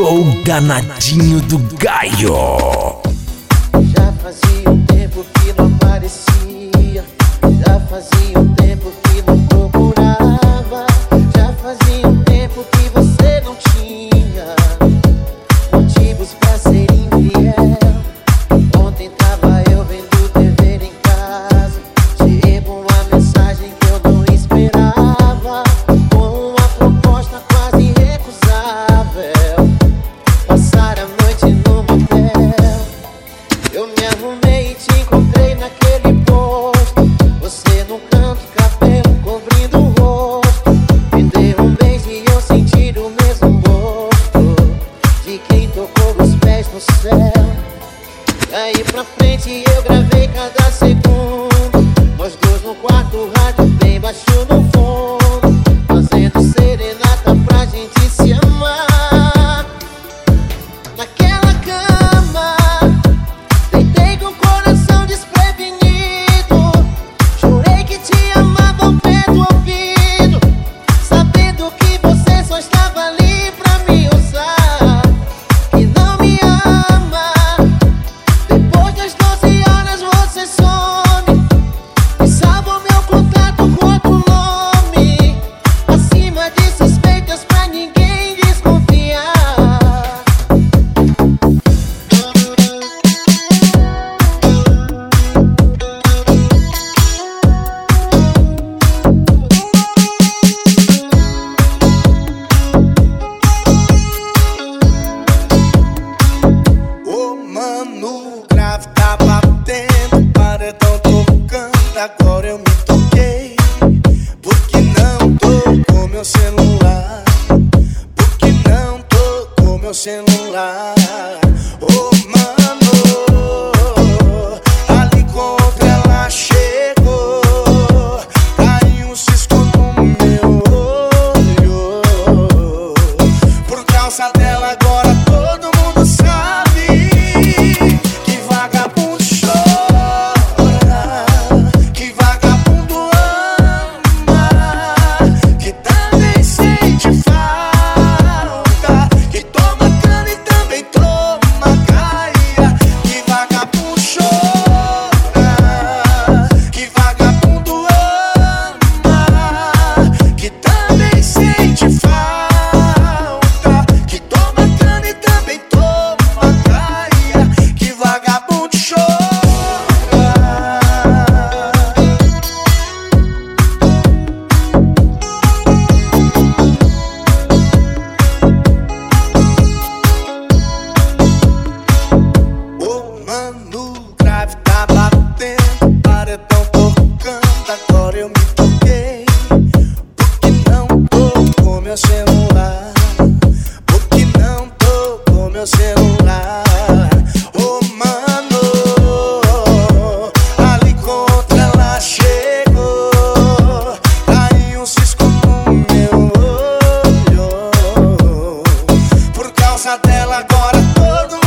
com o danadinho do Gaio. Já fazia um tempo que não aparecia, já fazia um tempo que não procurava, já fazia um tempo que você não tinha motivos pra ser infiel. Ontem tava eu vendo TV em casa, chegou uma mensagem que eu não esperava, com uma proposta quase irrecusável: passar a noite no motel. Eu me arrumei e te encontrei naquele posto, você no canto, cabelo cobrindo o rosto. Me deu um beijo e eu senti o mesmo gosto de quem tocou os pés no céu. Daí pra frente eu gravei cada segundo, nós dois no quarto, rádio bem baixo no fundo, fazendo serenata pra gente se amar. Naquela cama deitei com o coração desprevenido, jurei que te amava ao pé do ouvido, sabendo que você só estava ali pra me usar, que não me ama. Depois das 12 horas você some e salva o meu contato com outro nome, acima de suspeitas pra ninguém desconfiar. Ô mano, o grave tá batendo, paredão tocando, agora eu me toquei. Porque não tocou meu celular? Porque não tocou meu celular? Ô mano, ali contra ela chegou, caiu um cisco no meu olho. Por causa dela agora todo mundo sabe que vagabundo chora, que vagabundo ama, que também sente falta, que toma cana e também toma caia. Que vagabundo chora, que vagabundo ama, que também sente falta, que toma cana e também toma caia. Que vagabundo chora. Ô mano, o grave tá batendo, paredão tocando, agora eu me toquei. Porque não tocou meu celular? Porque não tocou meu celular? Ô mano, ali contra ela chegou, caiu um cisco no meu olho. Por causa dela agora todo